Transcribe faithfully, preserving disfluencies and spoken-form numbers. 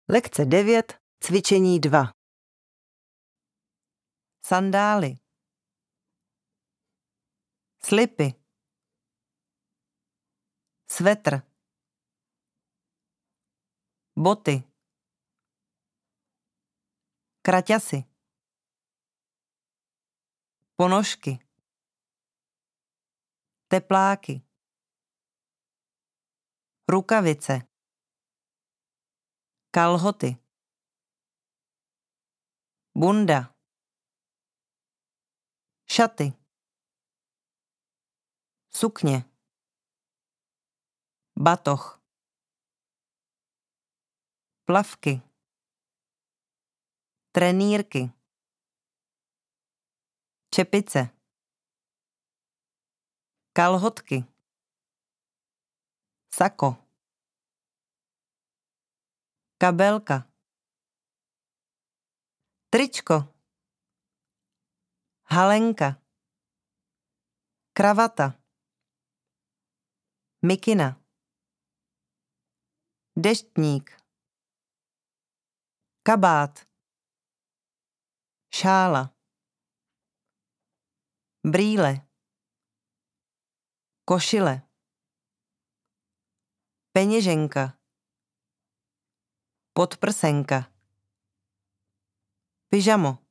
Lekce devět, cvičení dva. Sandály. Slipy. Svetr. Boty. Kraťasy. Ponožky. Tepláky. Rukavice. Kalhoty. Bunda. Šaty. Sukně. Batoh. Plavky. Trenýrky. Čepice. Kalhotky. Sako. Kabelka. Tričko. Halenka. Kravata. Mikina. Deštník. Kabát. Šála. Brýle. Košile. Peněženka. Podprsenka. Pyžamo.